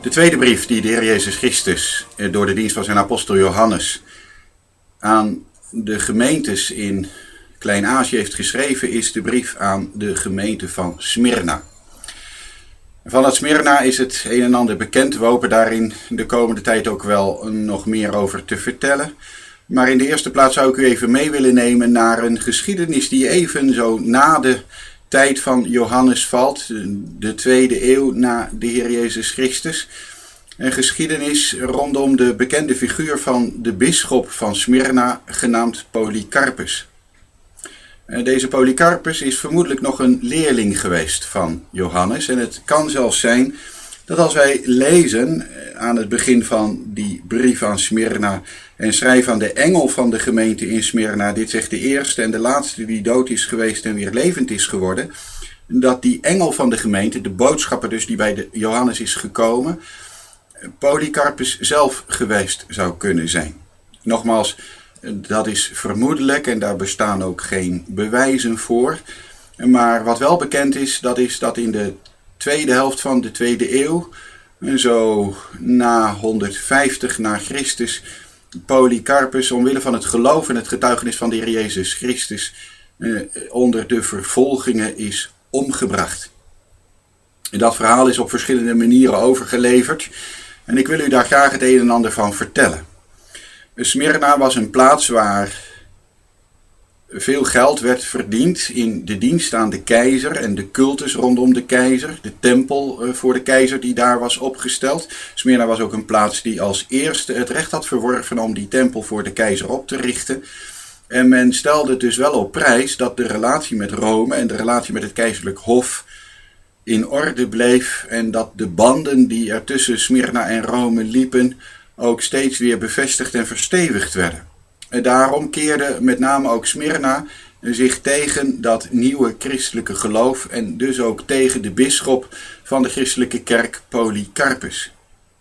De tweede brief die de Heer Jezus Christus door de dienst van zijn apostel Johannes aan de gemeentes in Klein-Azië heeft geschreven, is de brief aan de gemeente van Smyrna. Van dat Smyrna is het een en ander bekend. We hopen daarin de komende tijd ook wel nog meer over te vertellen. Maar in de eerste plaats zou ik u even mee willen nemen naar een geschiedenis die even zo na de tijd van Johannes valt. De 2e eeuw na de Heer Jezus Christus. Een geschiedenis rondom de bekende figuur van de bisschop van Smyrna, genaamd Polycarpus. Deze Polycarpus is vermoedelijk nog een leerling geweest van Johannes. En het kan zelfs zijn dat als wij lezen aan het begin van die brief aan Smyrna en schrijven aan de engel van de gemeente in Smyrna, dit zegt de eerste en de laatste die dood is geweest en weer levend is geworden, dat die engel van de gemeente, de boodschapper dus die bij Johannes is gekomen, Polycarpus zelf geweest zou kunnen zijn. Nogmaals, dat is vermoedelijk en daar bestaan ook geen bewijzen voor. Maar wat wel bekend is dat in de tweede helft van de 2e eeuw, zo na 150 na Christus, Polycarpus omwille van het geloof en het getuigenis van de Heer Jezus Christus onder de vervolgingen is omgebracht. En dat verhaal is op verschillende manieren overgeleverd en ik wil u daar graag het een en ander van vertellen. Smyrna was een plaats waar veel geld werd verdiend in de dienst aan de keizer en de cultus rondom de keizer, de tempel voor de keizer die daar was opgesteld. Smyrna was ook een plaats die als eerste het recht had verworven om die tempel voor de keizer op te richten. En men stelde dus wel op prijs dat de relatie met Rome en de relatie met het keizerlijk hof in orde bleef en dat de banden die er tussen Smyrna en Rome liepen ook steeds weer bevestigd en verstevigd werden. En daarom keerde met name ook Smyrna zich tegen dat nieuwe christelijke geloof en dus ook tegen de bisschop van de christelijke kerk Polycarpus.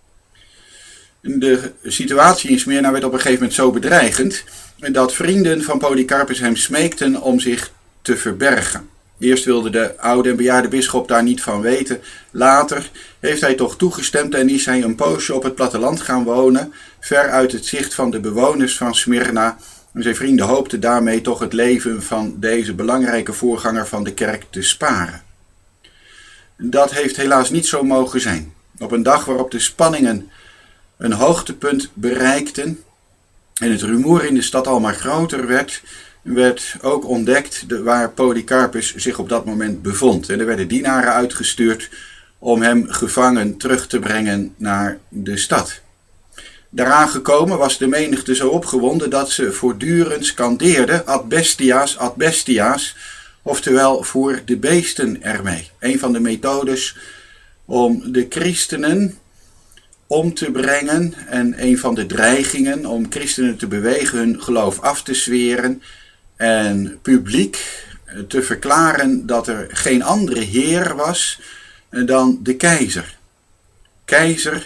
De situatie in Smyrna werd op een gegeven moment zo bedreigend dat vrienden van Polycarpus hem smeekten om zich te verbergen. Eerst wilde de oude en bejaarde bisschop daar niet van weten. Later heeft hij toch toegestemd en is hij een poosje op het platteland gaan wonen, ver uit het zicht van de bewoners van Smyrna. En zijn vrienden hoopten daarmee toch het leven van deze belangrijke voorganger van de kerk te sparen. Dat heeft helaas niet zo mogen zijn. Op een dag waarop de spanningen een hoogtepunt bereikten en het rumoer in de stad al maar groter werd ook ontdekt waar Polycarpus zich op dat moment bevond. En er werden dienaren uitgestuurd om hem gevangen terug te brengen naar de stad. Daaraan gekomen was de menigte zo opgewonden dat ze voortdurend scandeerden ad bestiaas, ad bestiaas, oftewel voor de beesten ermee. Een van de methodes om de christenen om te brengen en een van de dreigingen om christenen te bewegen hun geloof af te zweren en publiek te verklaren dat er geen andere heer was dan de keizer. Keizer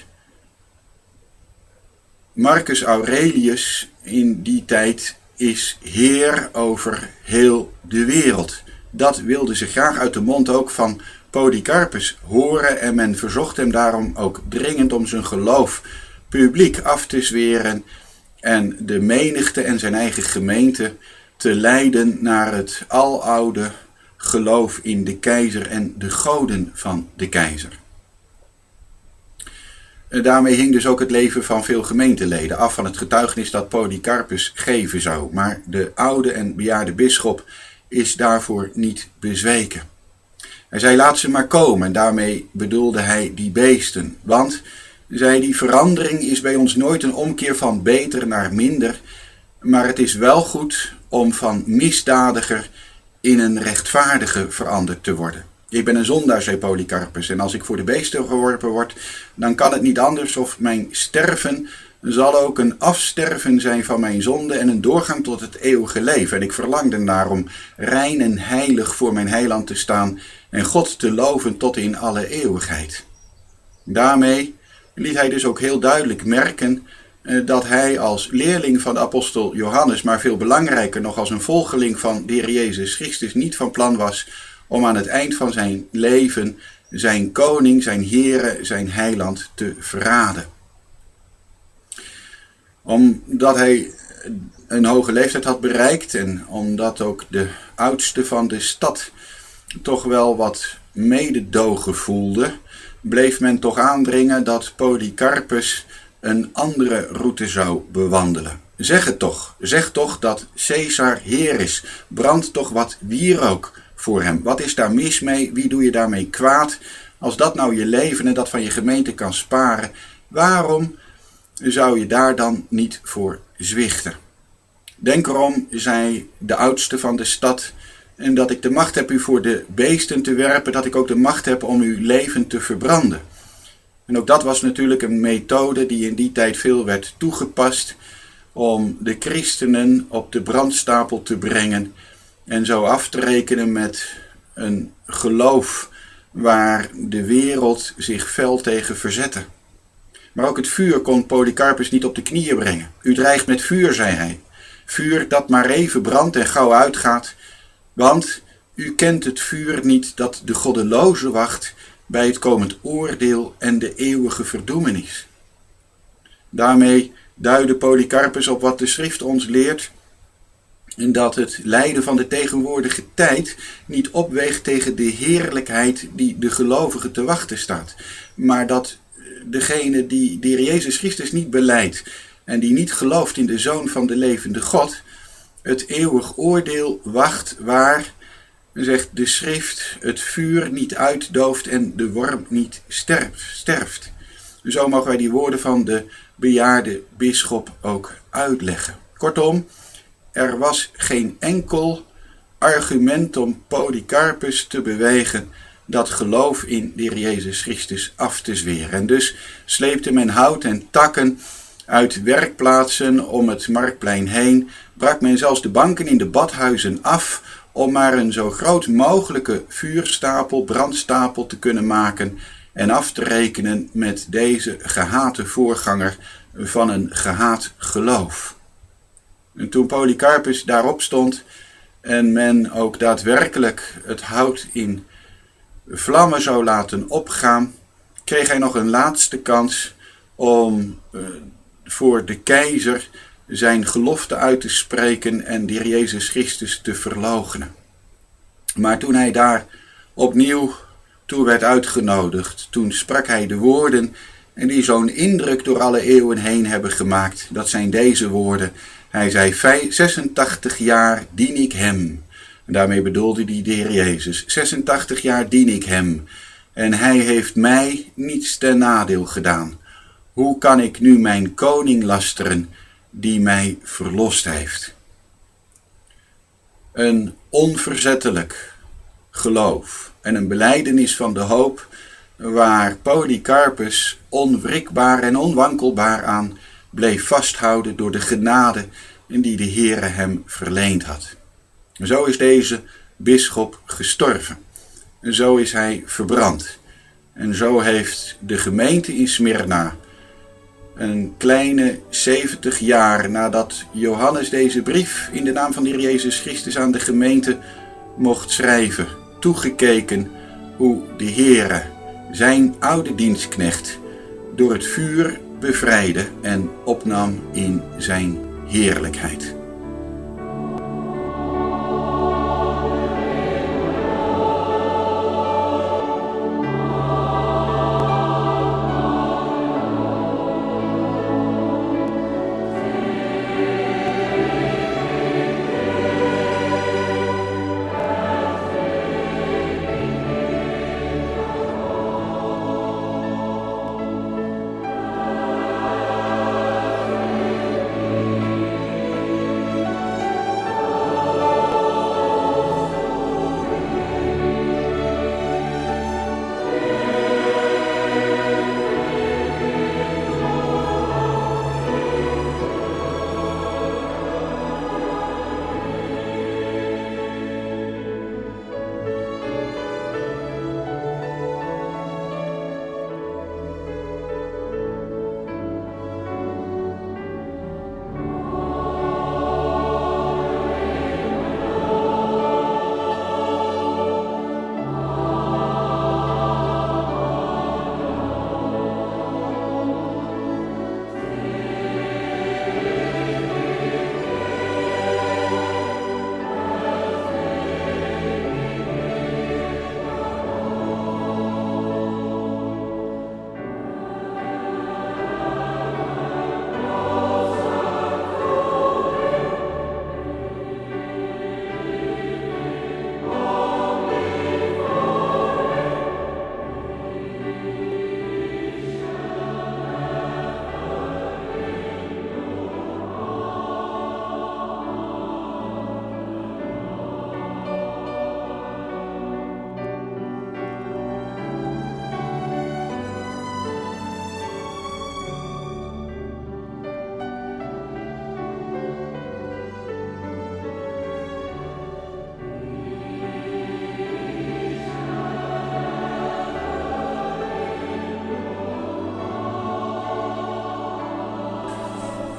Marcus Aurelius in die tijd is heer over heel de wereld. Dat wilde ze graag uit de mond ook van Polycarpus horen en men verzocht hem daarom ook dringend om zijn geloof publiek af te zweren en de menigte en zijn eigen gemeente te leiden naar het aloude geloof in de keizer en de goden van de keizer. Daarmee hing dus ook het leven van veel gemeenteleden af van het getuigenis dat Polycarpus geven zou. Maar de oude en bejaarde bisschop is daarvoor niet bezweken. Hij zei, laat ze maar komen. En daarmee bedoelde hij die beesten. Want, zei die verandering is bij ons nooit een omkeer van beter naar minder. Maar het is wel goed om van misdadiger in een rechtvaardige veranderd te worden. Ik ben een zondaar, zei Polycarpus, en als ik voor de beesten geworpen word, dan kan het niet anders of mijn sterven zal ook een afsterven zijn van mijn zonde en een doorgang tot het eeuwige leven. En ik verlang ernaar om rein en heilig voor mijn heiland te staan en God te loven tot in alle eeuwigheid. Daarmee liet hij dus ook heel duidelijk merken dat hij als leerling van de apostel Johannes, maar veel belangrijker nog als een volgeling van de Heer Jezus Christus, niet van plan was om aan het eind van zijn leven zijn koning, zijn Heere, zijn heiland te verraden. Omdat hij een hoge leeftijd had bereikt en omdat ook de oudste van de stad toch wel wat mededogen voelde, bleef men toch aandringen dat Polycarpus een andere route zou bewandelen. Zeg toch dat Caesar Heer is. Brand toch wat wierook voor hem. Wat is daar mis mee? Wie doe je daarmee kwaad? Als dat nou je leven en dat van je gemeente kan sparen, waarom zou je daar dan niet voor zwichten? Denk erom, zei de oudste van de stad, en dat ik de macht heb u voor de beesten te werpen, dat ik ook de macht heb om uw leven te verbranden. En ook dat was natuurlijk een methode die in die tijd veel werd toegepast om de christenen op de brandstapel te brengen en zo af te rekenen met een geloof waar de wereld zich fel tegen verzette. Maar ook het vuur kon Polycarpus niet op de knieën brengen. U dreigt met vuur, zei hij. Vuur dat maar even brandt en gauw uitgaat, want u kent het vuur niet dat de goddeloze wacht bij het komend oordeel en de eeuwige verdoemenis. Daarmee duidde Polycarpus op wat de schrift ons leert, en dat het lijden van de tegenwoordige tijd niet opweegt tegen de heerlijkheid die de gelovige te wachten staat, maar dat degene die de Heer Jezus Christus niet belijdt en die niet gelooft in de Zoon van de levende God, het eeuwig oordeel wacht waar, zegt de schrift, het vuur niet uitdooft en de worm niet sterft. Zo mogen wij die woorden van de bejaarde bisschop ook uitleggen. Kortom, er was geen enkel argument om Polycarpus te bewegen dat geloof in de Heer Jezus Christus af te zweren. En dus sleepte men hout en takken uit werkplaatsen om het marktplein heen, brak men zelfs de banken in de badhuizen af om maar een zo groot mogelijke vuurstapel, brandstapel te kunnen maken en af te rekenen met deze gehate voorganger van een gehaat geloof. En toen Polycarpus daarop stond en men ook daadwerkelijk het hout in vlammen zou laten opgaan, kreeg hij nog een laatste kans om voor de keizer zijn gelofte uit te spreken en de Heer Jezus Christus te verloochenen. Maar toen hij daar opnieuw toe werd uitgenodigd, toen sprak hij de woorden en die zo'n indruk door alle eeuwen heen hebben gemaakt. Dat zijn deze woorden. Hij zei, 86 jaar dien ik hem. En daarmee bedoelde hij de Heer Jezus. 86 jaar dien ik hem. En hij heeft mij niets ten nadeel gedaan. Hoe kan ik nu mijn koning lasteren die mij verlost heeft? Een onverzettelijk geloof en een belijdenis van de hoop waar Polycarpus onwrikbaar en onwankelbaar aan bleef vasthouden door de genade die de Heere hem verleend had. Zo is deze bisschop gestorven. En zo is hij verbrand. En zo heeft de gemeente in Smyrna een kleine 70 jaar nadat Johannes deze brief in de naam van de Heer Jezus Christus aan de gemeente mocht schrijven, toegekeken hoe de Heere zijn oude dienstknecht door het vuur bevrijdde en opnam in zijn heerlijkheid.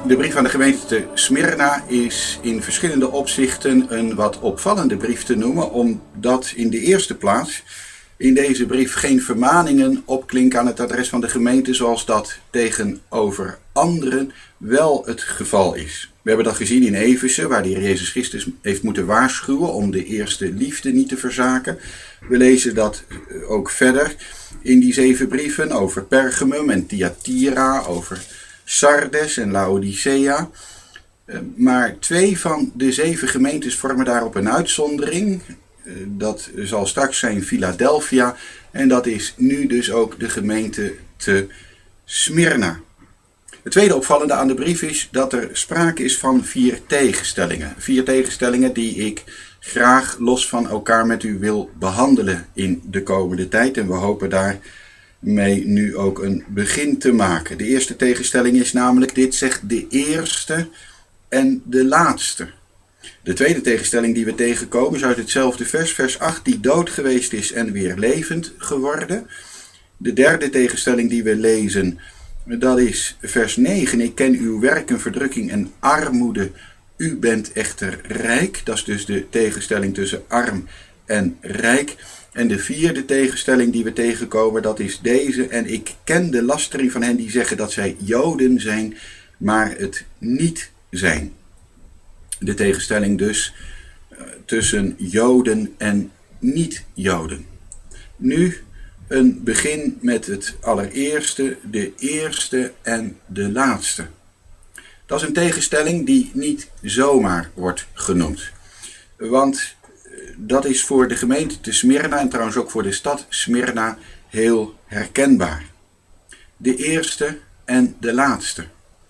De brief aan de gemeente te Smyrna is in verschillende opzichten een wat opvallende brief te noemen, omdat in de eerste plaats in deze brief geen vermaningen opklinken aan het adres van de gemeente, zoals dat tegenover anderen wel het geval is. We hebben dat gezien in Efeze, waar de Heer Jezus Christus heeft moeten waarschuwen om de eerste liefde niet te verzaken. We lezen dat ook verder in die 7 brieven over Pergamum en Thyatira, over Sardes en Laodicea. Maar 2 van de 7 gemeentes vormen daarop een uitzondering. Dat zal straks zijn Philadelphia en dat is nu dus ook de gemeente te Smyrna. Het tweede opvallende aan de brief is dat er sprake is van 4 tegenstellingen. 4 tegenstellingen die ik graag los van elkaar met u wil behandelen in de komende tijd. En we hopen daarmee nu ook een begin te maken. De eerste tegenstelling is namelijk, dit zegt de eerste en de laatste. De tweede tegenstelling die we tegenkomen is uit hetzelfde vers, vers 8, die dood geweest is en weer levend geworden. De derde tegenstelling die we lezen, dat is vers 9. Ik ken uw werken, verdrukking en armoede. U bent echter rijk. Dat is dus de tegenstelling tussen arm en rijk. En de vierde tegenstelling die we tegenkomen, dat is deze. En ik ken de lastering van hen die zeggen dat zij Joden zijn, maar het niet zijn. De tegenstelling dus tussen Joden en niet-Joden. Nu een begin met het allereerste, de eerste en de laatste. Dat is een tegenstelling die niet zomaar wordt genoemd. Want dat is voor de gemeente te Smyrna en trouwens ook voor de stad Smyrna heel herkenbaar. De eerste en de laatste.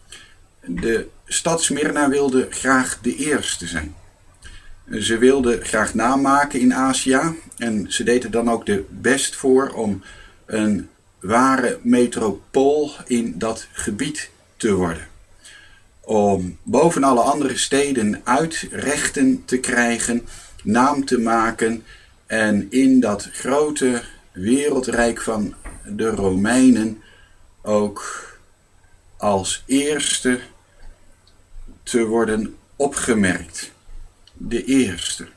De stad Smyrna wilde graag de eerste zijn. Ze wilde graag naam maken in Azië en ze deed er dan ook de best voor om een ware metropool in dat gebied te worden. Om boven alle andere steden uitrechten te krijgen, naam te maken en in dat grote wereldrijk van de Romeinen ook als eerste te worden opgemerkt. De eerste.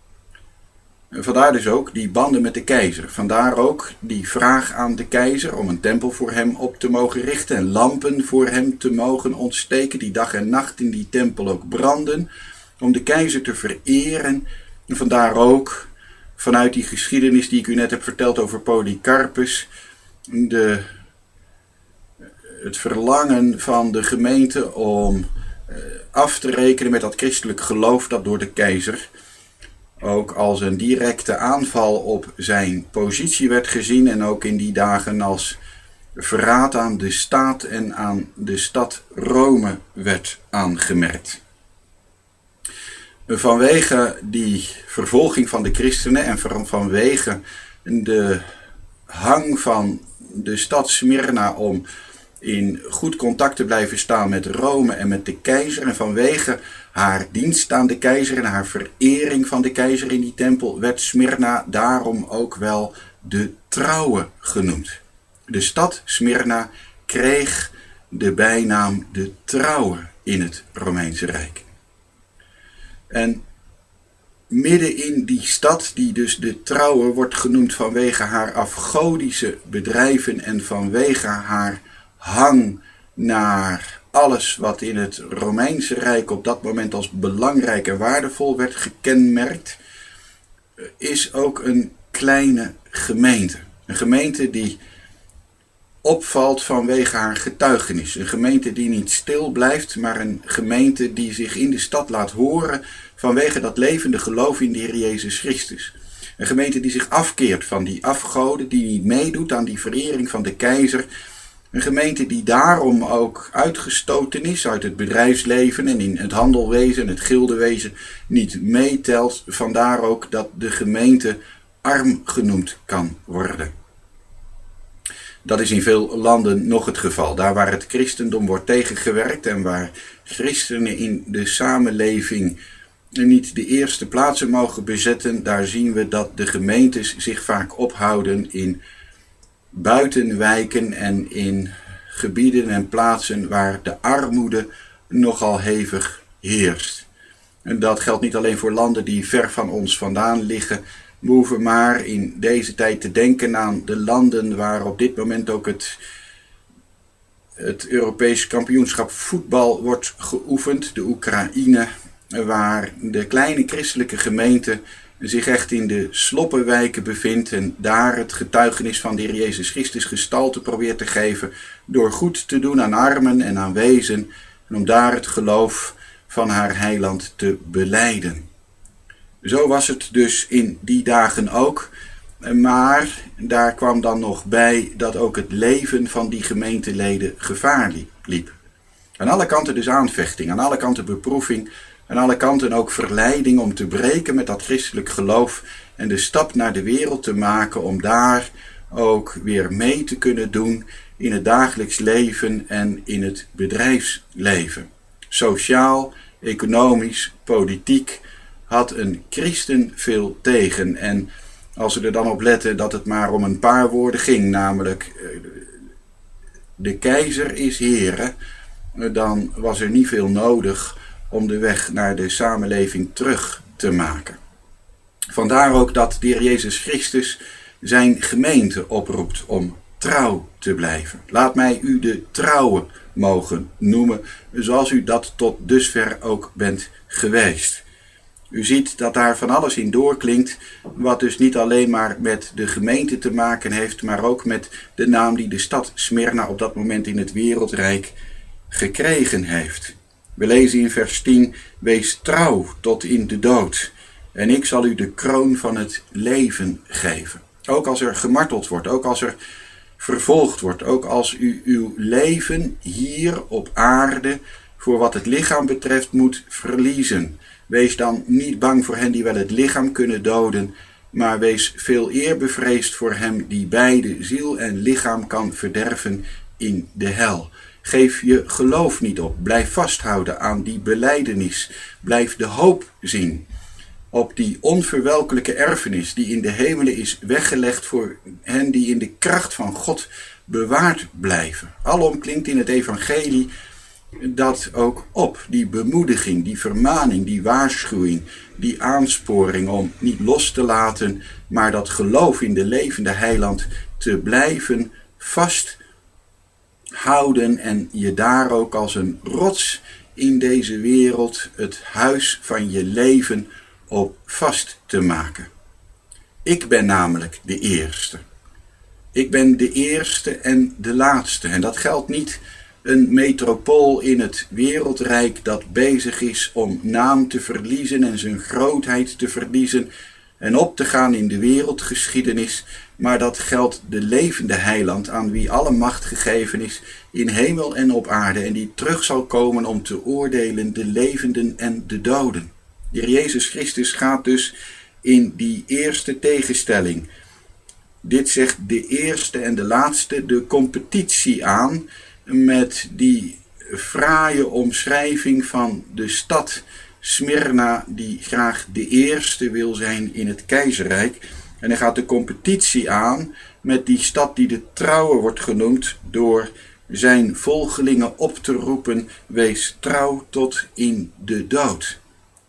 Vandaar dus ook die banden met de keizer. Vandaar ook die vraag aan de keizer om een tempel voor hem op te mogen richten en lampen voor hem te mogen ontsteken, die dag en nacht in die tempel ook branden, om de keizer te vereren. En vandaar ook, vanuit die geschiedenis die ik u net heb verteld over Polycarpus, het verlangen van de gemeente om af te rekenen met dat christelijk geloof dat door de keizer ook als een directe aanval op zijn positie werd gezien en ook in die dagen als verraad aan de staat en aan de stad Rome werd aangemerkt. Vanwege die vervolging van de christenen en vanwege de hang van de stad Smyrna om in goed contact te blijven staan met Rome en met de keizer en vanwege haar dienst aan de keizer en haar verering van de keizer in die tempel werd Smyrna daarom ook wel de trouwe genoemd. De stad Smyrna kreeg de bijnaam de trouwe in het Romeinse Rijk. En midden in die stad, die dus de trouwe wordt genoemd vanwege haar afgodische bedrijven en vanwege haar hang naar alles wat in het Romeinse Rijk op dat moment als belangrijk en waardevol werd gekenmerkt, is ook een kleine gemeente. Een gemeente die opvalt vanwege haar getuigenis. Een gemeente die niet stil blijft, maar een gemeente die zich in de stad laat horen vanwege dat levende geloof in de Heer Jezus Christus. Een gemeente die zich afkeert van die afgoden, die niet meedoet aan die verering van de keizer. Een gemeente die daarom ook uitgestoten is uit het bedrijfsleven en in het handelwezen en het gildewezen niet meetelt. Vandaar ook dat de gemeente arm genoemd kan worden. Dat is in veel landen nog het geval. Daar waar het christendom wordt tegengewerkt en waar christenen in de samenleving niet de eerste plaatsen mogen bezetten, daar zien we dat de gemeentes zich vaak ophouden in buitenwijken en in gebieden en plaatsen waar de armoede nogal hevig heerst. En dat geldt niet alleen voor landen die ver van ons vandaan liggen. We hoeven maar in deze tijd te denken aan de landen waar op dit moment ook het Europees kampioenschap voetbal wordt geoefend. De Oekraïne, waar de kleine christelijke gemeente zich echt in de sloppenwijken bevindt en daar het getuigenis van de Heer Jezus Christus gestalte probeert te geven door goed te doen aan armen en aan wezen en om daar het geloof van haar heiland te belijden. Zo was het dus in die dagen ook, maar daar kwam dan nog bij dat ook het leven van die gemeenteleden gevaar liep. Aan alle kanten dus aanvechting, aan alle kanten beproeving, aan alle kanten ook verleiding om te breken met dat christelijk geloof en de stap naar de wereld te maken om daar ook weer mee te kunnen doen in het dagelijks leven en in het bedrijfsleven. Sociaal, economisch, politiek had een christen veel tegen. En als we er dan op letten dat het maar om een paar woorden ging, namelijk de keizer is Heere, dan was er niet veel nodig om de weg naar de samenleving terug te maken. Vandaar ook dat de Heer Jezus Christus zijn gemeente oproept om trouw te blijven. Laat mij u de trouwe mogen noemen, zoals u dat tot dusver ook bent geweest. U ziet dat daar van alles in doorklinkt, wat dus niet alleen maar met de gemeente te maken heeft, maar ook met de naam die de stad Smyrna op dat moment in het wereldrijk gekregen heeft. We lezen in vers 10, wees trouw tot in de dood, en ik zal u de kroon van het leven geven. Ook als er gemarteld wordt, ook als er vervolgd wordt, ook als u uw leven hier op aarde voor wat het lichaam betreft moet verliezen. Wees dan niet bang voor hen die wel het lichaam kunnen doden, maar wees veel eer bevreesd voor hem die beide ziel en lichaam kan verderven in de hel. Geef je geloof niet op, blijf vasthouden aan die belijdenis, blijf de hoop zien op die onverwelkelijke erfenis die in de hemelen is weggelegd voor hen die in de kracht van God bewaard blijven. Alom klinkt in het evangelie dat ook op, die bemoediging, die vermaning, die waarschuwing, die aansporing om niet los te laten, maar dat geloof in de levende heiland te blijven vasthouden en je daar ook als een rots in deze wereld het huis van je leven op vast te maken. Ik ben namelijk de eerste. Ik ben de eerste en de laatste. En dat geldt niet een metropool in het wereldrijk dat bezig is om naam te verliezen en zijn grootheid te verliezen en op te gaan in de wereldgeschiedenis, maar dat geldt de levende heiland aan wie alle macht gegeven is in hemel en op aarde en die terug zal komen om te oordelen de levenden en de doden. De Heer Jezus Christus gaat dus in die eerste tegenstelling, dit zegt de eerste en de laatste, de competitie aan met die fraaie omschrijving van de stad Smyrna die graag de eerste wil zijn in het keizerrijk. En hij gaat de competitie aan met die stad die de trouwe wordt genoemd door zijn volgelingen op te roepen, wees trouw tot in de dood.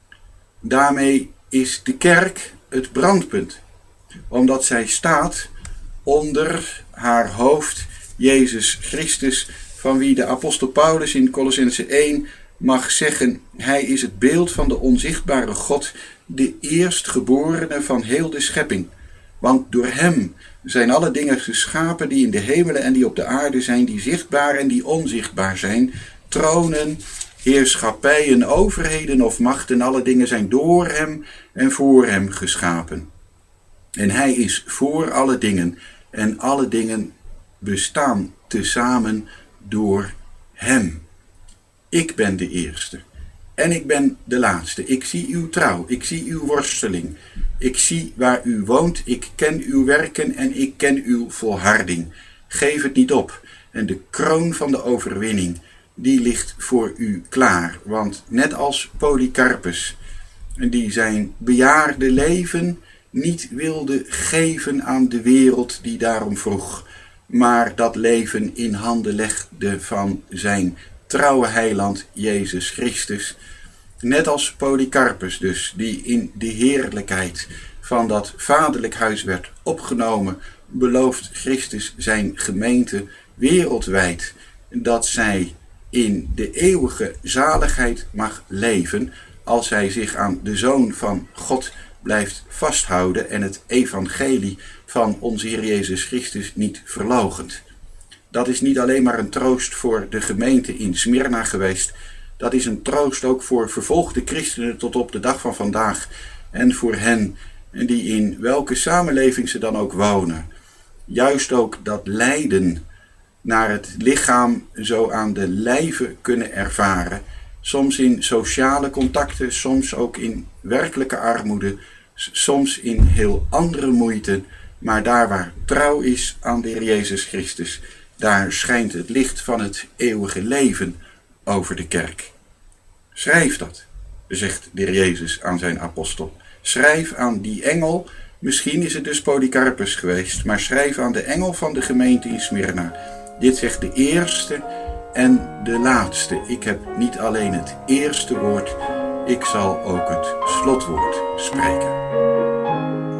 Daarmee is de kerk het brandpunt, omdat zij staat onder haar hoofd Jezus Christus, van wie de apostel Paulus in Kolossenzen 1 mag zeggen, hij is het beeld van de onzichtbare God, de eerstgeborene van heel de schepping. Want door hem zijn alle dingen geschapen die in de hemelen en die op de aarde zijn, die zichtbaar en die onzichtbaar zijn, tronen, heerschappijen, overheden of machten, alle dingen zijn door hem en voor hem geschapen. En hij is voor alle dingen en alle dingen bestaan tezamen door hem. Ik ben de eerste en ik ben de laatste. Ik zie uw trouw, ik zie uw worsteling. Ik zie waar u woont, ik ken uw werken en ik ken uw volharding. Geef het niet op. En de kroon van de overwinning, die ligt voor u klaar. Want net als Polycarpus, die zijn bejaarde leven niet wilde geven aan de wereld die daarom vroeg, maar dat leven in handen legde van zijn trouwe heiland Jezus Christus. Net als Polycarpus dus, die in de heerlijkheid van dat vaderlijk huis werd opgenomen, belooft Christus zijn gemeente wereldwijd dat zij in de eeuwige zaligheid mag leven als zij zich aan de Zoon van God blijft vasthouden en het evangelie van onze Heer Jezus Christus niet verloochent. Dat is niet alleen maar een troost voor de gemeente in Smyrna geweest, dat is een troost ook voor vervolgde christenen tot op de dag van vandaag en voor hen die in welke samenleving ze dan ook wonen. Juist ook dat lijden naar het lichaam zo aan de lijve kunnen ervaren, soms in sociale contacten, soms ook in werkelijke armoede, soms in heel andere moeite, maar daar waar trouw is aan de Heer Jezus Christus, daar schijnt het licht van het eeuwige leven over de kerk. Schrijf dat, zegt de Heer Jezus aan zijn apostel. Schrijf aan die engel, misschien is het dus Polycarpus geweest, maar schrijf aan de engel van de gemeente in Smyrna. Dit zegt de eerste en de laatste. Ik heb niet alleen het eerste woord, ik zal ook het slotwoord spreken.